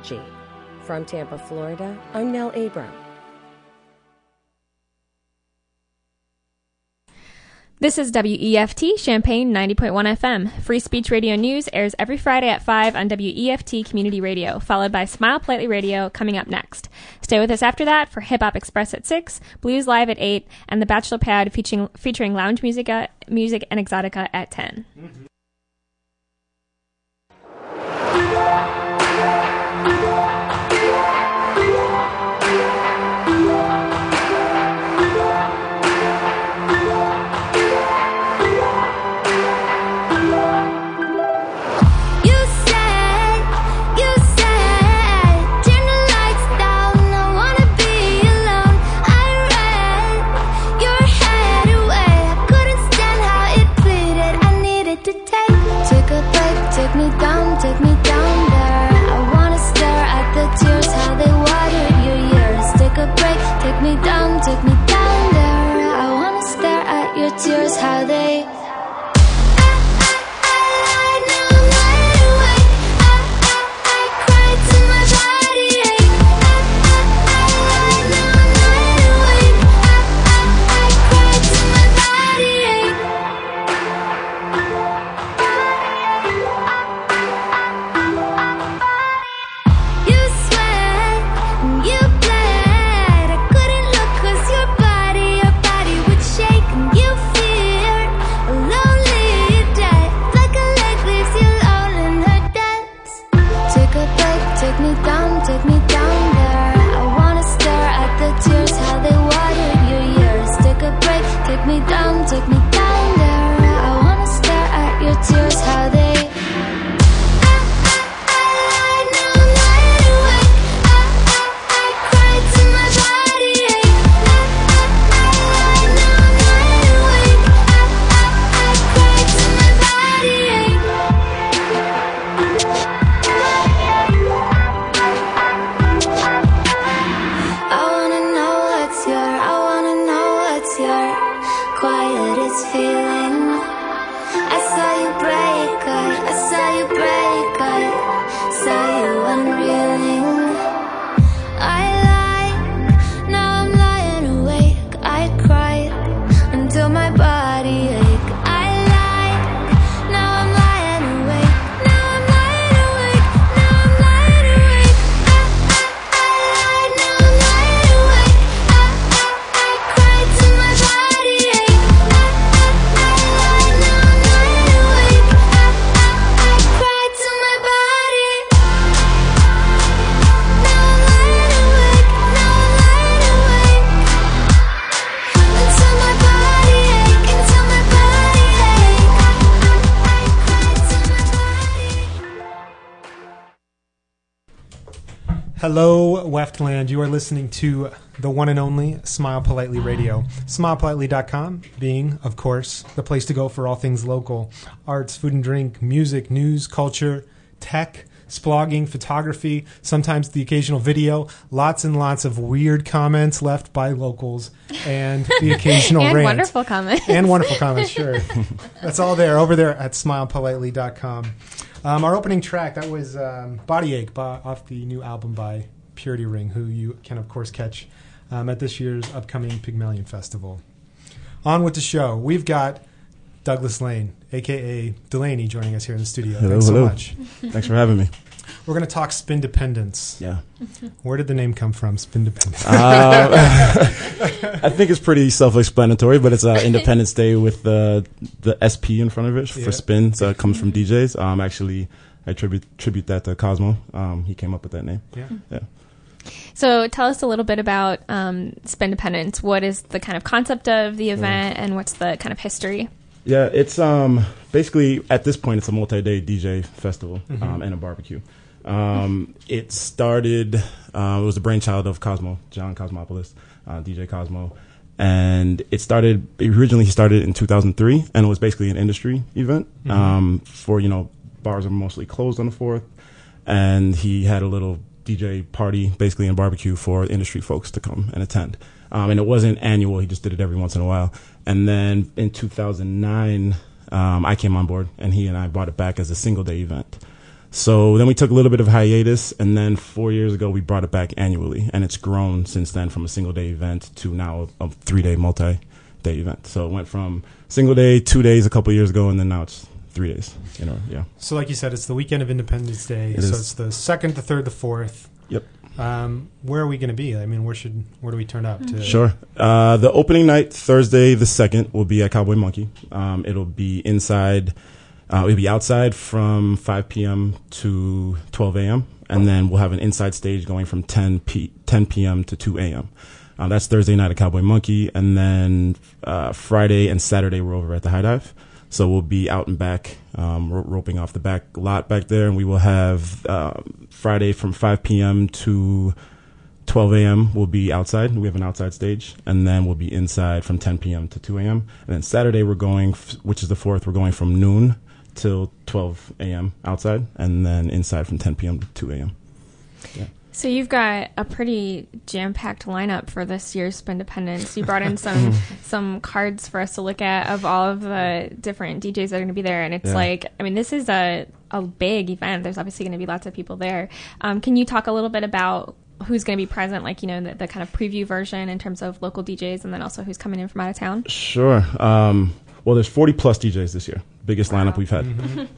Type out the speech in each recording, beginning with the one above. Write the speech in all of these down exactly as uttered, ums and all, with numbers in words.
G. From Tampa, Florida, I'm Nell Abram. This is W E F T Champaign ninety point one F M. Free Speech Radio News airs every Friday at five on W E F T Community Radio, followed by Smile Politely Radio coming up next. Stay with us after that for Hip Hop Express at six, Blues Live at eight, and The Bachelor Pad featuring, featuring lounge music, uh, music and exotica at ten. Mm-hmm. Tears, how they Hello, Weftland. You are listening to the one and only Smile Politely Radio. smile politely dot com being, of course, the place to go for all things local. Arts, food and drink, music, news, culture, tech, splogging, photography, sometimes the occasional video, lots and lots of weird comments left by locals, and the occasional and rant. And wonderful comments. And wonderful comments, sure. That's all there, over there at smile politely dot com. Um, our opening track, that was um, Body Ache by, off the new album by Purity Ring, who you can, of course, catch um, at this year's upcoming Pygmalion Festival. On with the show. We've got Douglas Lane, a k a. Delaney, joining us here in the studio. Hello, Thanks hello. so much. Thanks for having me. We're going to talk Spindependence. Yeah. Where did the name come from, Spindependence? Uh, I think it's pretty self-explanatory, but it's uh, Independence Day with the the S P in front of it for Yeah. spin. So it comes from D Js. Um, actually, I tribute tribute that to Cosmo. Um, he came up with that name. Yeah. Yeah. So tell us a little bit about um, Spindependence. What is the kind of concept of the event, and what's the kind of history? Yeah, it's um, basically, at this point, it's a multi-day D J festival Mhm. um, and a barbecue. Um, it started, uh, it was the brainchild of Cosmo, John Cosmopolis, uh, D J Cosmo. And it started, originally he started in two thousand three, and it was basically an industry event Mhm. um, for, you know, bars are mostly closed on the fourth. And he had a little D J party, basically, and barbecue for industry folks to come and attend. Um, and it wasn't annual, he just did it every once in a while. And then in two thousand nine, um, I came on board, and he and I brought it back as a single day event. So then we took a little bit of hiatus, and then four years ago we brought it back annually, and it's grown since then from a single day event to now a, a three day multi day event. So it went from single day, two days a couple years ago, and then now it's three days. You know, yeah. So like you said, it's the weekend of Independence Day. It so is. it's the second, the third, the fourth. Yep. Um, where are we going to be? I mean, where should where do we turn up to? Sure. Uh, the opening night, Thursday the second, will be at Cowboy Monkey. Um, it'll be inside. Uh, it'll be outside from five p.m. to twelve a.m. and then we'll have an inside stage going from ten p.m. to two a.m. Uh, that's Thursday night at Cowboy Monkey, and then uh, Friday and Saturday we're over at the High Dive. So we'll be out and back, um, ro- roping off the back lot back there, and we will have uh, Friday from five p.m. to twelve a.m. We'll be outside. We have an outside stage, and then we'll be inside from ten p.m. to two a.m. And then Saturday we're going, f- which is the fourth, we're going from noon till twelve a.m. outside, and then inside from ten p.m. to two a.m. Yeah. So you've got a pretty jam-packed lineup for this year's Spindependence. You brought in some some cards for us to look at of all of the different D Js that are going to be there, and it's Yeah. like, I mean, this is a a big event. There's obviously going to be lots of people there. Um, can you talk a little bit about who's going to be present, like, you know, the, the kind of preview version in terms of local D Js, and then also who's coming in from out of town? Sure. Um, well, there's forty plus D Js this year. Biggest Wow. lineup we've had.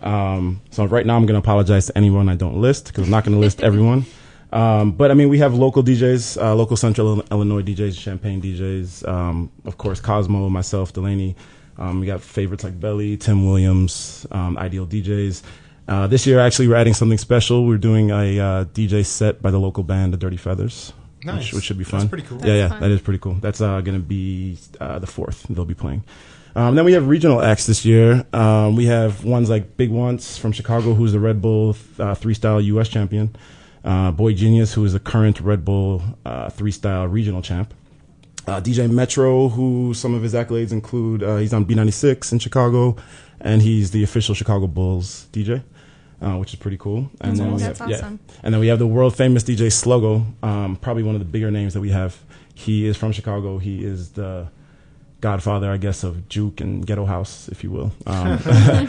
Um, so right now I'm going to apologize to anyone I don't list, because I'm not going to list everyone. Um, but I mean, we have local D Js, uh, local Central Illinois D Js, Champaign D Js, um, of course, Cosmo, myself, Delaney. Um, we got favorites like Belly, Tim Williams, um, Ideal D Js. Uh, this year, actually, we're adding something special. We're doing a uh, D J set by the local band, The Dirty Feathers. Nice. Which, which should be fun. That's pretty cool. Yeah, That's yeah, fun. that is pretty cool. That's uh, going to be uh, the fourth. They'll be playing. Um, then we have regional acts this year. Um, we have ones like Big Once from Chicago, who's the Red Bull uh, three-style U S champion. Uh, Boy Genius, who is the current Red Bull uh, three-style regional champ. Uh, D J Metro, who some of his accolades include, uh, he's on B ninety-six in Chicago, and he's the official Chicago Bulls D J, uh, which is pretty cool. And That's then cool. we That's have, awesome. Yeah. And then we have the world famous D J Sluggo, um, probably one of the bigger names that we have. He is from Chicago. He is the godfather, I guess, of Juke and Ghetto House, if you will. Um,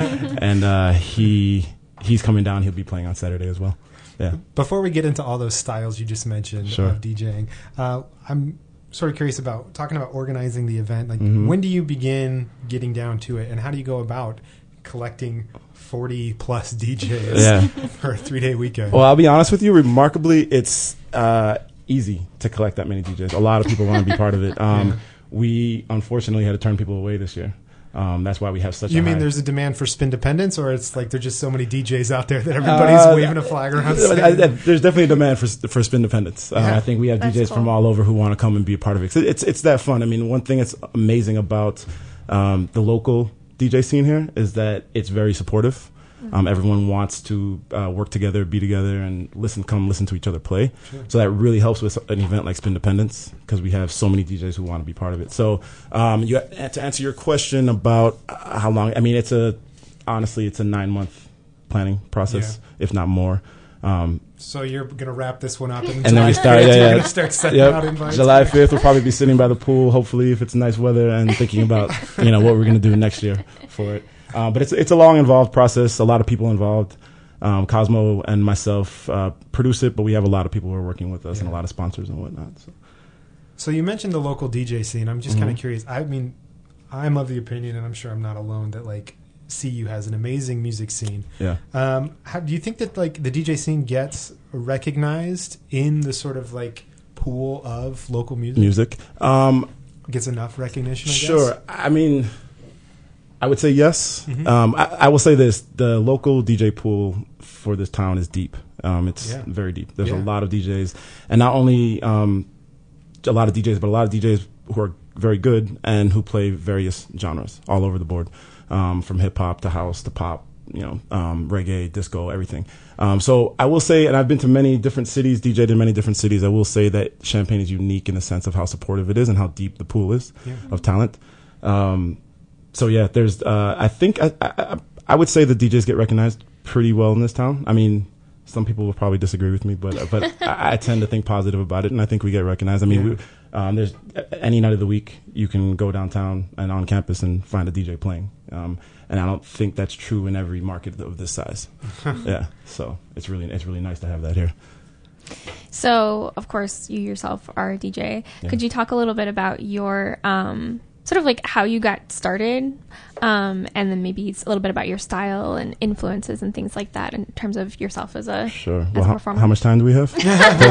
and uh, he he's coming down. He'll be playing on Saturday as well. Yeah. Before we get into all those styles you just mentioned Sure. of DJing, uh, I'm sort of curious about talking about organizing the event. Like, Mhm. when do you begin getting down to it, and how do you go about collecting forty plus D Js Yeah. for a three day weekend? Well, I'll be honest with you. Remarkably, it's uh, easy to collect that many D Js. A lot of people want to be part of it. Um, Yeah. We unfortunately had to turn people away this year. Um, that's why we have such. You a mean high there's a demand for Spindependence, or it's like there's just so many D Js out there that everybody's Uh, waving a flag around? I- I- there's definitely a demand for for Spindependence. Uh, Yeah. I think we have That's D Js from cool. all over who want to come and be a part of it. So it's it's that fun. I mean, one thing that's amazing about um, the local D J scene here is that it's very supportive. Um, everyone wants to uh, work together, be together, and listen. Come listen to each other play. Sure. So that really helps with an event like Spindependence, because we have so many D Js who want to be part of it. So um, you, to answer your question about uh, how long, I mean, it's a honestly, it's a nine month planning process, if not more. Um, So you're gonna wrap this one up, and, And then we July start- fifth, yeah, you're yeah. gonna start sending out Yep. invites. July fifth, we'll probably be sitting by the pool, hopefully, if it's nice weather, and thinking about, you know, what we're going to do next year for it. Uh, but it's it's a long, involved process. A lot of people involved. Um, Cosmo and myself uh, produce it, but we have a lot of people who are working with us, Yeah. and a lot of sponsors and whatnot. So. So you mentioned the local D J scene. I'm just Mhm. kind of curious. I mean, I'm of the opinion, and I'm sure I'm not alone, that like C U has an amazing music scene. Yeah. Um, how do you think that like the D J scene gets recognized in the sort of like pool of local music? Music. Um, Gets enough recognition? I Sure. guess? I mean, I would say yes. Mhm. Um, I, I will say this: the local D J pool for this town is deep. Um, it's Yeah. very deep. There's Yeah. a lot of D Js, and not only um, a lot of D Js, but a lot of D Js who are very good and who play various genres all over the board, um, from hip hop to house to pop. You know, um, reggae, disco, everything. Um, so I will say, and I've been to many different cities, D J'd in many different cities. I will say that Champaign is unique in the sense of how supportive it is and how deep the pool is Yeah. of talent. Um, so yeah, there's. Uh, I think I, I, I would say the D Js get recognized pretty well in this town. I mean, Some people will probably disagree with me, but but I, I tend to think positive about it, and I think we get recognized. I mean, yeah. we, um, there's any night of the week you can go downtown and on campus and find a D J playing, um, and I don't think that's true in every market of this size. Yeah, so it's really it's really nice to have that here. So, of course, you yourself are a D J. Yeah. Could you talk a little bit about your um, sort of like how you got started, um, and then maybe a little bit about your style and influences and things like that in terms of yourself as a sure. As well, a how, performer? how much time do we have?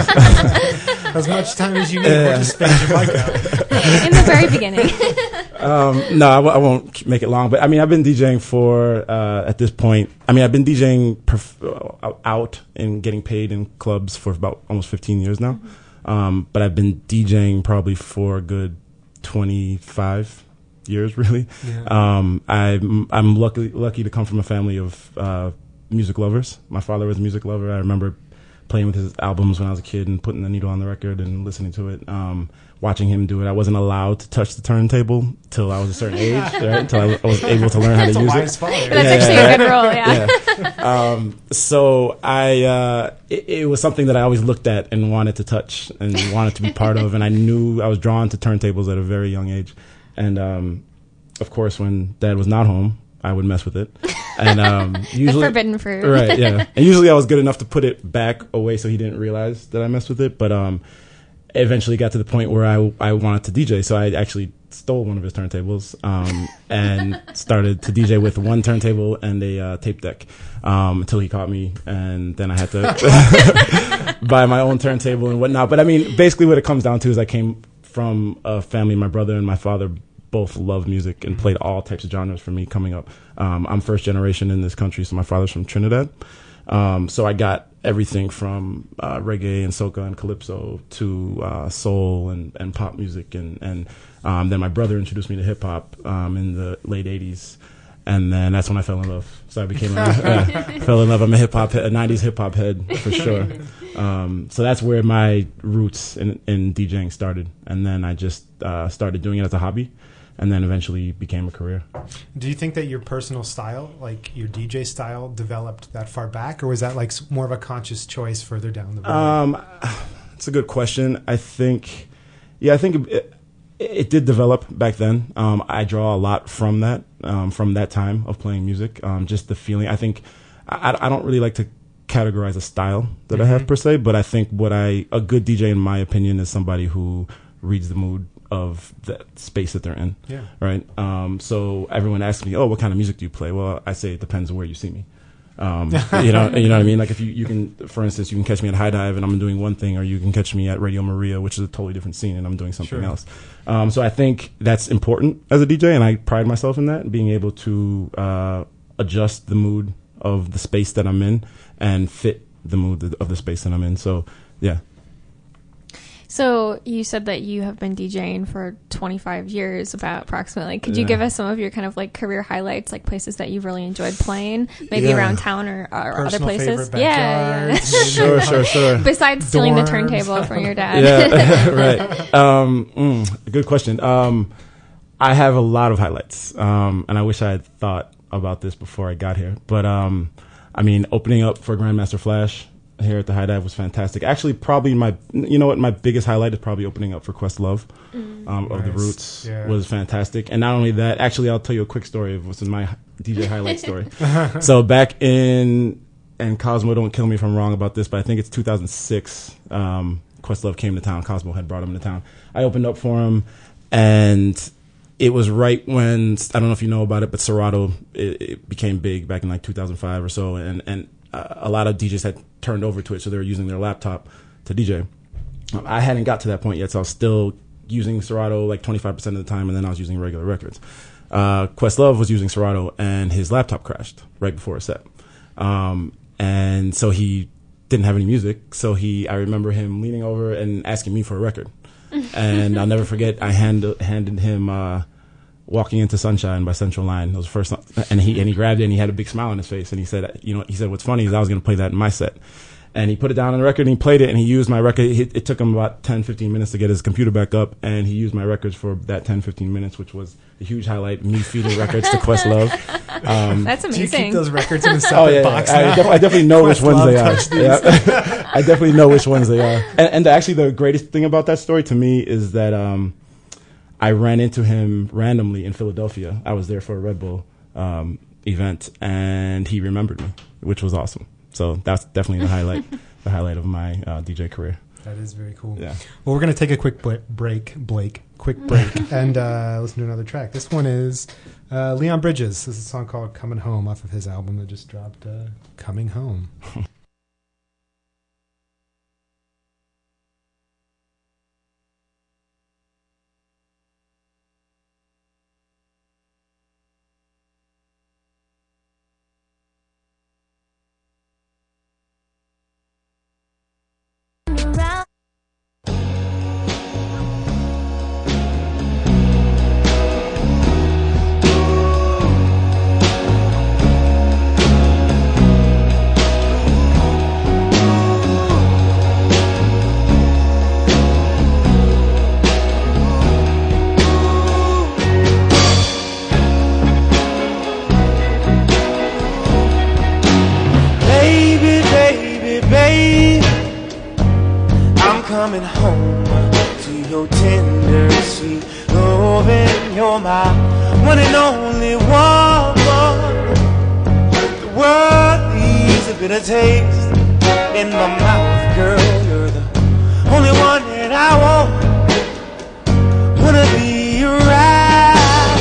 As much time as you need. Yeah. We'll just finish your mic out. In the very beginning. um, no, I, w- I won't make it long. But I mean, I've been DJing for uh, at this point. I mean, I've been DJing perf- uh, out and getting paid in clubs for about almost fifteen years now. Mm-hmm. Um, but I've been DJing probably for a good twenty-five years, really. Yeah. Um, I'm I'm lucky lucky to come from a family of uh, music lovers. My father was a music lover. I remember playing with his albums when I was a kid and putting the needle on the record and listening to it. Um, watching him do it. I wasn't allowed to touch the turntable till I was a certain age, right? Until I, I was able to learn how to use it. Father. That's yeah, actually yeah, a good role, yeah. yeah. Um, so I, uh, it, it was something that I always looked at and wanted to touch and wanted to be part of. And I knew I was drawn to turntables at a very young age. And, um, of course, when Dad was not home, I would mess with it. And um, usually, the forbidden fruit. Right, yeah. And usually I was good enough to put it back away so he didn't realize that I messed with it. But um, eventually got to the point where I, I wanted to D J. So I actually stole one of his turntables um, and started to D J with one turntable and a uh, tape deck um, until he caught me. And then I had to buy my own turntable and whatnot. But I mean, basically what it comes down to is I came from a family, my brother and my father both loved music and played all types of genres for me coming up. Um, I'm first generation in this country, so my father's from Trinidad. Um, so I got everything from uh, reggae and soca and calypso to uh, soul and, and pop music. And, and um, then my brother introduced me to hip hop um, in the late eighties. And then that's when I fell in love. So I became a, uh, fell in love. I'm a hip hop, a nineties hip hop head for sure. Um, so that's where my roots in, in DJing started. And then I just uh, started doing it as a hobby. And then eventually became a career. Do you think that your personal style, like your D J style, developed that far back? Or was that like more of a conscious choice further down the road? Um, it's a good question. I think, yeah, I think it, it did develop back then. Um, I draw a lot from that, um, from that time of playing music. Um, just the feeling. I think I, I don't really like to categorize a style that mm-hmm. I have per se, but I think what I, a good D J in my opinion is somebody who reads the mood of the space that they're in. Yeah. Right. Um, so everyone asks me, oh, what kind of music do you play? Well, I say it depends on where you see me. Um, you know, you know what I mean? Like if you, you can, for instance, you can catch me at High Dive and I'm doing one thing, or you can catch me at Radio Maria, which is a totally different scene, and I'm doing something sure. else. Um, so I think that's important as a D J, and I pride myself in that, being able to uh, adjust the mood of the space that I'm in and fit the mood of the space that I'm in. So, yeah. So you said that you have been DJing for twenty-five years, about approximately. Could you yeah. give us some of your kind of like career highlights, like places that you've really enjoyed playing, maybe yeah. around town or, or other places? Yeah, yeah. sure, sure, sure. Besides stealing Dorms. the turntable from your dad. Yeah, right. Um, mm, good question. Um, I have a lot of highlights, um, and I wish I had thought about this before I got here. But um, I mean, opening up for Grandmaster Flash here at the High Dive was fantastic. Actually, probably my, you know what, my biggest highlight is probably opening up for Questlove mm. um, nice. of the Roots yeah. was fantastic. And not only that, actually, I'll tell you a quick story of what's in my D J highlight story. So back in, and Cosmo, don't kill me if I'm wrong about this, but I think it's two thousand six, um, Questlove came to town. Cosmo had brought him to town. I opened up for him, and it was right when, I don't know if you know about it, but Serato, it, it became big back in like two thousand five or so, and, and uh, a lot of D Js had turned over to it, so they were using their laptop to D J. Um, I hadn't got to that point yet, so I was still using Serato like twenty-five percent of the time, and then I was using regular records. Uh, Questlove was using Serato, and his laptop crashed right before a set. Um, and so he didn't have any music, so he, I remember him leaning over and asking me for a record. And I'll never forget, I hand, handed him uh, Walking into Sunshine by Central Line. It was the first song, and he and he grabbed it and he had a big smile on his face, and he said, you know, he said, what's funny is I was going to play that in my set. And he put it down on the record and he played it and he used my record. It, it took him about ten, fifteen minutes to get his computer back up, and he used my records for that ten, fifteen minutes, which was a huge highlight. Me feeding records to Questlove. Um, That's amazing. Do you keep those records in a separate oh, yeah, box I, now? I, def- I definitely know which ones Questlove they are. touched these. Yeah. I definitely know which ones they are. And, and actually, the greatest thing about that story to me is that um, I ran into him randomly in Philadelphia. I was there for a Red Bull um, event, and he remembered me, which was awesome. So that's definitely the highlight. The highlight of my uh, D J career. That is very cool. Yeah. Well, we're going to take a quick bl- break, Blake, quick break, and uh, listen to another track. This one is uh, Leon Bridges. This is a song called Coming Home off of his album that just dropped, uh, Coming Home. Coming home to your tender, sweet loving. You're my one and only woman. The world leaves a bitter taste in my mouth, girl. You're the only one that I want. Wanna be around.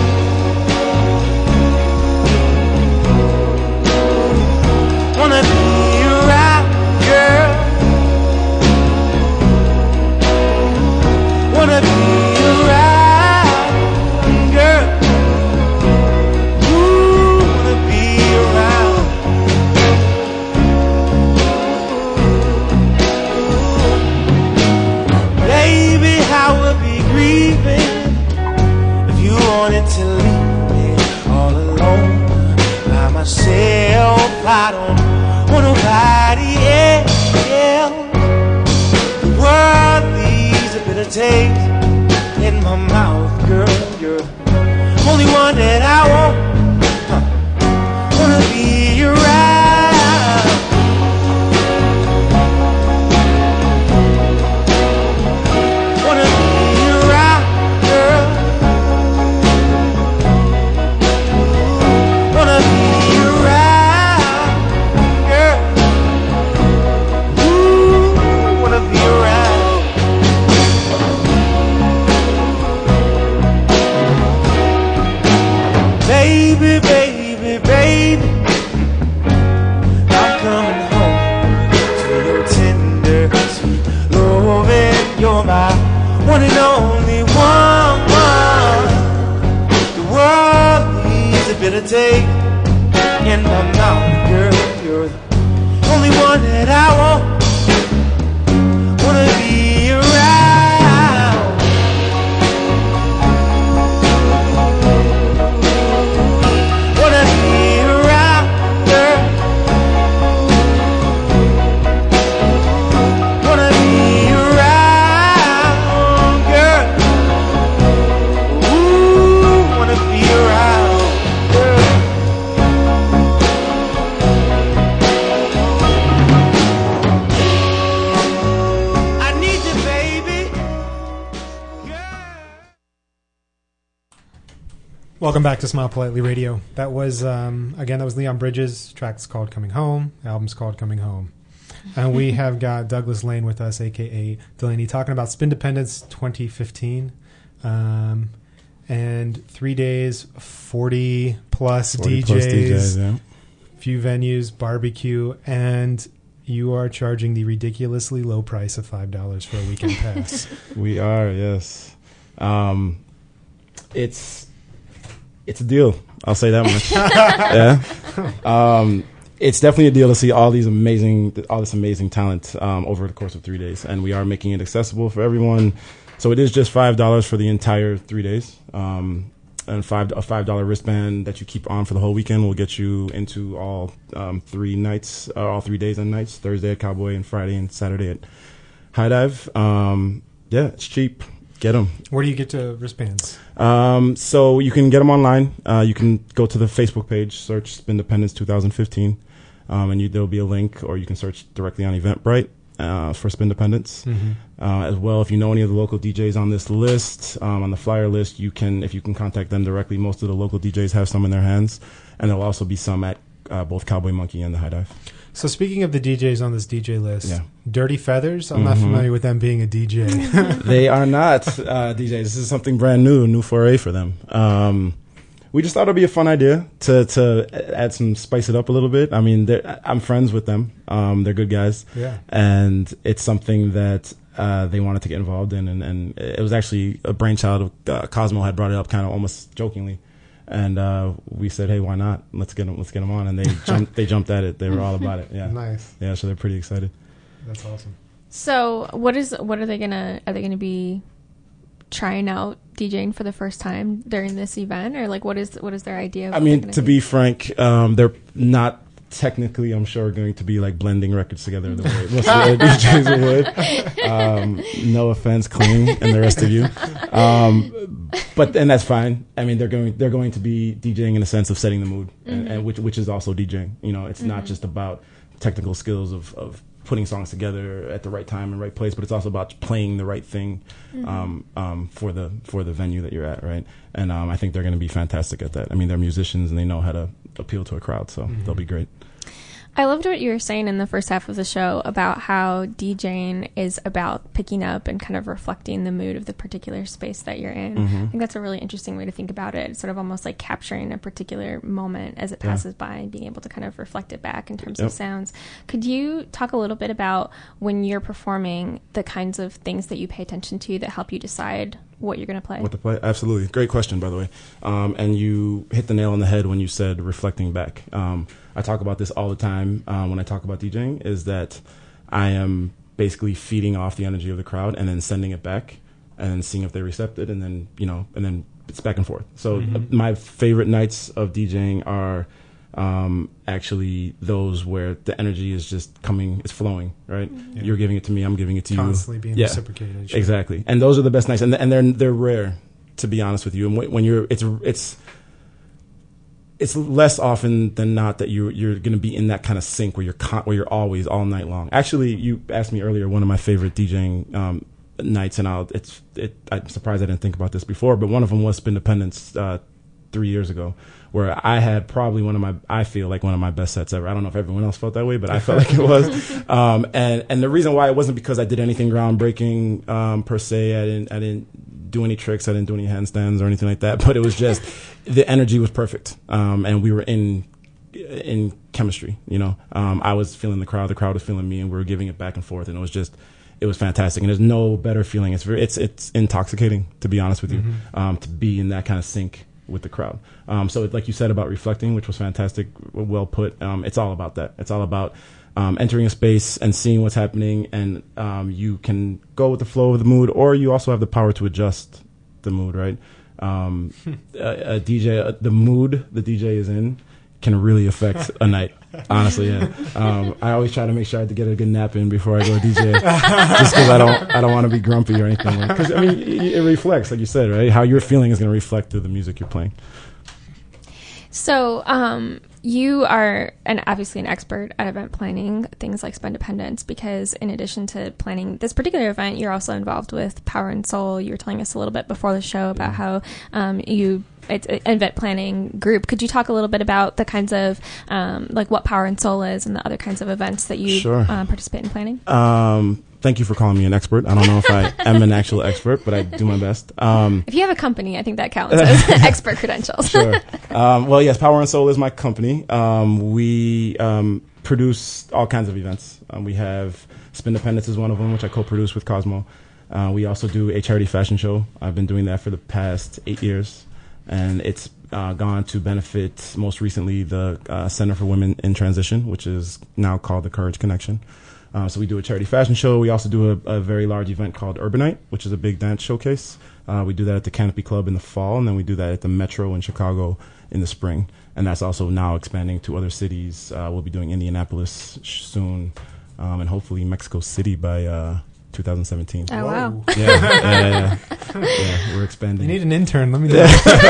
Wanna be around, girl. Wanna be around, girl. Ooh, wanna be around. Baby, I would be grieving if you wanted to leave me all alone by myself. I don't want nobody else. The world leaves a bitter taste in my mouth, girl. You're the only one that I want. Huh. Wanna be around. Wanna be around, girl. Wanna be around, girl. Ooh, wanna be around. Baby, baby, baby, I'm coming home to your tender, sweet loving. You're my one and only one. The world needs a bitter taste in my mouth, girl. You're the only one that I want. Wanna be around. Wanna be around, girl. Wanna be around, girl. Ooh, wanna be around, girl. I need you, baby. Girl. Welcome back to Smile Politely Radio. That was, um, again, that was Leon Bridges. Track's called Coming Home. Album's called Coming Home. And we have got Douglas Lane with us, a k a. Delaney, talking about Spindependence twenty fifteen. Um, and three days, forty plus forty D Js, plus D Js, yeah. few venues, barbecue, and you are charging the ridiculously low price of five dollars for a weekend pass. We are, yes. Um, it's it's a deal. I'll say that much. Yeah. Um, it's definitely a deal to see all these amazing, all this amazing talent um, over the course of three days, and we are making it accessible for everyone. So it is just five dollars for the entire three days. Um, and five a five dollar wristband that you keep on for the whole weekend will get you into all um, three nights, uh, all three days and nights. Thursday at Cowboy and Friday and Saturday at High Dive. Um, yeah, it's cheap. Get them. Where do you get to wristbands? Um, so you can get them online. Uh, you can go to the Facebook page, search Spindependence twenty fifteen, um, and you, there'll be a link, or you can search directly on Eventbrite uh, for Spindependence. Mm-hmm. Uh, as well, if you know any of the local D Js on this list, um, on the flyer list, you can, if you can contact them directly. Most of the local D Js have some in their hands, and there'll also be some at uh, both Cowboy Monkey and the High Dive. So speaking of the D Js on this D J list, yeah. Dirty Feathers, I'm mm-hmm. not familiar with them being a D J. They are not uh, D Js. This is something brand new, a new foray for them. Um, we just thought it'd be a fun idea to to add some, spice it up a little bit. I mean, I'm friends with them. Um, they're good guys. Yeah. And it's something that uh, they wanted to get involved in. And, and it was actually a brainchild of uh, Cosmo had brought it up kind of almost jokingly. And uh, we said, "Hey, why not? Let's get them. Let's get them on." And they jumped. They jumped at it. They were all about it. Yeah, nice. Yeah, so they're pretty excited. That's awesome. So, what is what are they gonna? Are they gonna be trying out DJing for the first time during this event, or like what is what is their idea? Of I mean, to do? be frank, um, they're not technically, I'm sure, going to be like blending records together the way most of the other D Js would. Um, no offense, Kling and the rest of you. Um, but and that's fine. I mean, they're going they're going to be DJing in the sense of setting the mood, mm-hmm. and, and which which is also DJing. You know, it's mm-hmm. not just about technical skills of, of putting songs together at the right time and right place, but it's also about playing the right thing mm-hmm. um, um, for the for the venue that you're at, right? And um, I think they're going to be fantastic at that. I mean, they're musicians and they know how to appeal to a crowd, so mm-hmm. they'll be great. I loved what you were saying in the first half of the show about how DJing is about picking up and kind of reflecting the mood of the particular space that you're in. Mm-hmm. I think that's a really interesting way to think about it. It's sort of almost like capturing a particular moment as it passes yeah. by and being able to kind of reflect it back in terms yep. of sounds. Could you talk a little bit about when you're performing, the kinds of things that you pay attention to that help you decide what you're going to play? What to play? Absolutely. Great question, by the way. Um, and you hit the nail on the head when you said reflecting back. Um, I talk about this all the time uh, when I talk about DJing, is that I am basically feeding off the energy of the crowd and then sending it back and seeing if they accept it, and then, you know, and then it's back and forth. So mm-hmm. uh, my favorite nights of DJing are um, actually those where the energy is just coming, it's flowing, right? Mm-hmm. Yeah. You're giving it to me, I'm giving it to Constantly you. Constantly being yeah. reciprocated. Sure. Exactly. And those are the best nights. And, th- and they're, they're rare, to be honest with you. And w- when you're, it's, it's, it's less often than not that you you're going to be in that kind of sync where you're con- where you're always all night long. Actually, you asked me earlier one of my favorite DJing um, nights, and I'll it's it. I'm surprised I didn't think about this before, but one of them was Spindependence uh, three years ago, where I had probably one of my I feel like one of my best sets ever. I don't know if everyone else felt that way, but I felt like it was. Um, and and the reason why it wasn't because I did anything groundbreaking um, per se. I didn't I didn't do any tricks. I didn't do any handstands or anything like that. But it was just the energy was perfect, um, and we were in in chemistry. You know, um, I was feeling the crowd, the crowd was feeling me, and we were giving it back and forth, and it was just. It was fantastic, and there's no better feeling. It's very, it's it's intoxicating, to be honest with you, mm-hmm. um, to be in that kind of sync with the crowd. Um, so, it, like you said about reflecting, which was fantastic, well put. Um, it's all about that. It's all about um, entering a space and seeing what's happening, and um, you can go with the flow of the mood, or you also have the power to adjust the mood. Right? Um, a, a D J, uh, the mood the D J is in, can really affect a night. Honestly, yeah. Um, I always try to make sure I have to get a good nap in before I go D J, just because I don't, I don't want to be grumpy or anything. Because I mean, it, it reflects, like you said, right? How you're feeling is going to reflect through the music you're playing. So, um, you are an obviously an expert at event planning, things like Spindependence, because in addition to planning this particular event, you're also involved with Power and Soul. You were telling us a little bit before the show about yeah. how um, you it's an event planning group. Could you talk a little bit about the kinds of um, like what Power and Soul is and the other kinds of events that you sure. um, participate in planning? Um, thank you for calling me an expert. I don't know if I am an actual expert, but I do my best. Um, if you have a company, I think that counts as expert credentials. Sure. Um, well, yes, Power and Soul is my company. Um, we um, produce all kinds of events. Um, we have Spindependence is one of them, which I co-produce with Cosmo. Uh, we also do a charity fashion show. I've been doing that for the past eight years. And it's uh, gone to benefit, most recently, the uh, Center for Women in Transition, which is now called the Courage Connection. Uh, so we do a charity fashion show. We also do a, a very large event called Urbanite, which is a big dance showcase. Uh, we do that at the Canopy Club in the fall, and then we do that at the Metro in Chicago in the spring. And that's also now expanding to other cities. Uh, we'll be doing Indianapolis sh- soon, um, and hopefully Mexico City by uh, two thousand seventeen. Oh, wow. Yeah, yeah, yeah, yeah. Yeah, we're expanding. You need an intern. Let me know.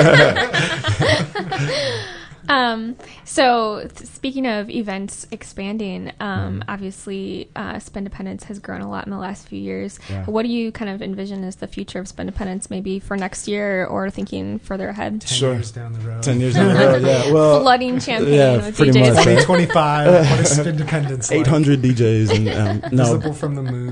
Um, so th- speaking of events expanding, um, Mm. obviously, uh, Spindependence has grown a lot in the last few years. Yeah. What do you kind of envision as the future of Spindependence, maybe for next year or thinking further ahead? Ten Sure. years down the road. Ten years down the road, yeah. Well, Flooding champagne yeah, with pretty D Js. much. twenty twenty-five. What is Spindependence like? eight hundred D Js and um, no, Visible from the moon.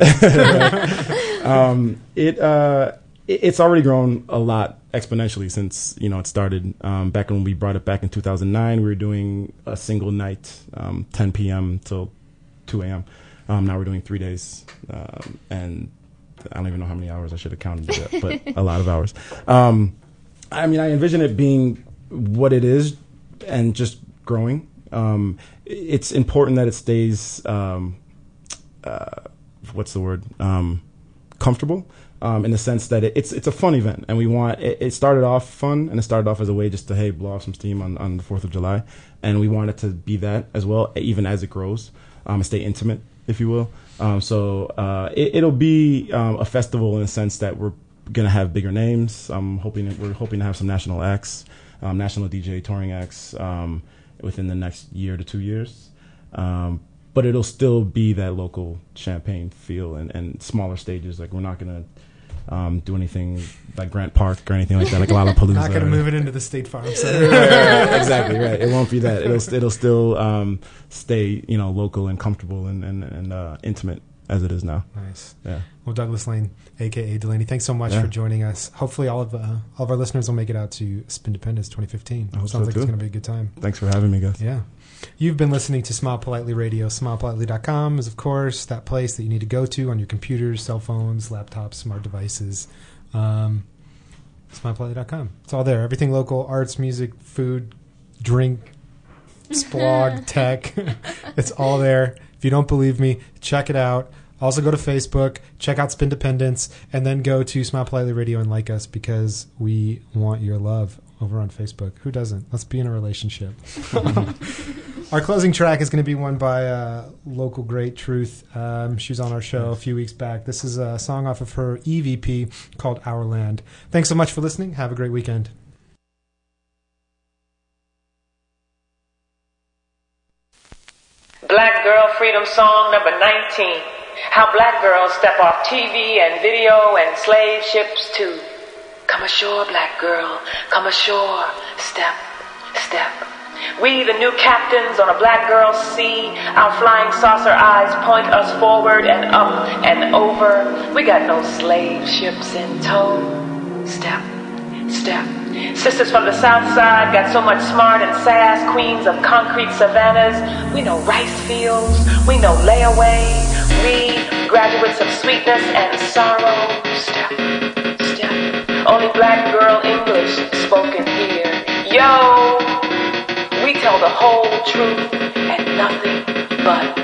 um, it uh, it- it's already grown a lot exponentially since you know it started. Um, back when we brought it back in two thousand nine, we were doing a single night, um, ten p.m. till two a.m. Um, now we're doing three days, um, and I don't even know how many hours I should have counted it, but a lot of hours. Um, I mean, I envision it being what it is and just growing. Um, it's important that it stays. Um, uh, what's the word? Um, comfortable. Um, in the sense that it, it's it's a fun event, and we want it, it started off fun, and it started off as a way just to hey blow off some steam on, on the Fourth of July, and we want it to be that as well, even as it grows, um, and stay intimate, if you will. Um, so uh, it, it'll be um, a festival in the sense that we're gonna have bigger names. I'm hoping that we're hoping to have some national acts, um, national D J touring acts um, within the next year to two years. Um, but it'll still be that local Champaign feel and, and smaller stages. Like we're not gonna um, do anything like Grant Park or anything like that, like Lollapalooza. Not going to or- move it into the State Farm Center. Right, exactly right. It won't be that. It'll it'll still um, stay you know local and comfortable and and, and uh, intimate as it is now. Nice. Yeah. Well, Douglas Lane, a k a. Delaney, thanks so much Yeah. for joining us. Hopefully all of uh, all of our listeners will make it out to Spindependence twenty fifteen. I hope Sounds so, like too. it's going to be a good time. Thanks for having me, guys. Yeah. You've been listening to Smile Politely Radio. smile politely dot com is, of course, that place that you need to go to on your computers, cell phones, laptops, smart devices. Um, smile politely dot com. It's all there. Everything local, arts, music, food, drink, splog, tech. It's all there. If you don't believe me, check it out. Also go to Facebook, check out Spindependence, and then go to Smile Politely Radio and like us because we want your love over on Facebook. Who doesn't? Let's be in a relationship. Our closing track is going to be one by uh, local great Truth. Um, she was on our show a few weeks back. This is a song off of her E V P called Our Land. Thanks so much for listening. Have a great weekend. Black Girl Freedom Song number nineteen. How black girls step off T V and video and slave ships too. Come ashore, black girl, come ashore. Step, step. We, the new captains on a black girl's sea, our flying saucer eyes point us forward and up and over. We got no slave ships in tow. Step, step. Sisters from the south side got so much smart and sass, queens of concrete savannas. We know rice fields, we know layaway. We, graduates of sweetness and sorrow. Step, step. Only black girl English spoken here. Yo, we tell the whole truth and nothing but.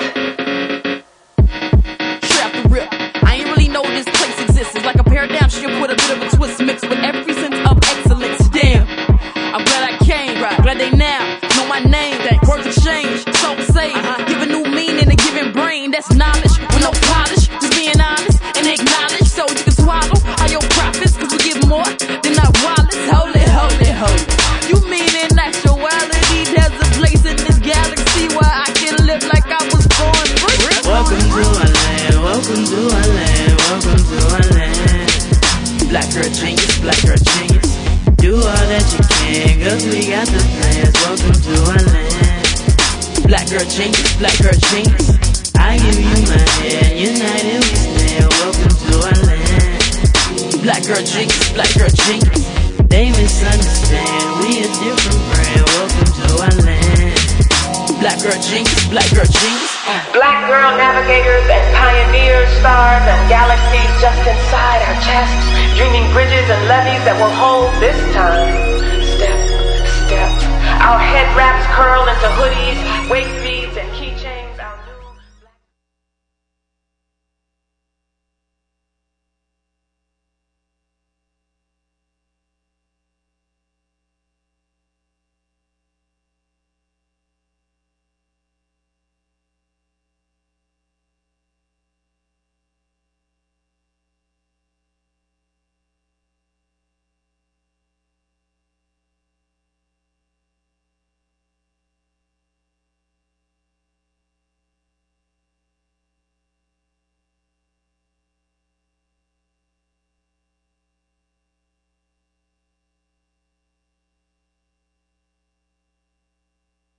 Trap the rip. I ain't really know this place exists. It's like a paradigm shift with a bit of a twist mixed with every sense of excellence. Damn, I'm glad I came. Right. Glad they now know my name. Thanks. Words exchange, so say. Uh-huh. Give a new meaning to giving brain. That's knowledge with no polish. Just being honest and acknowledge so you can swallow all your profits. Cause we give more than not Wallace. Hold it, hold it, hold it. You mean in actuality there's a place in this galaxy where I can live like I was born free? Welcome to our land, welcome to our land, welcome to our land. Black girl changes, black girl changes. Do all that you can, cause we got the plans. Welcome to our land. Black girl changes, black girl changes. I give you my hand, united we stand. Welcome to our land. Black girl changes, black girl changes. They misunderstand, we a different brand. Welcome to our land. Black girl changes, black girl changes. Uh. Black girl navigators and pioneers, stars and galaxies just inside our chests, dreaming bridges and levees that will hold this time. Step, step. Our head wraps curl into hoodies, waist beads.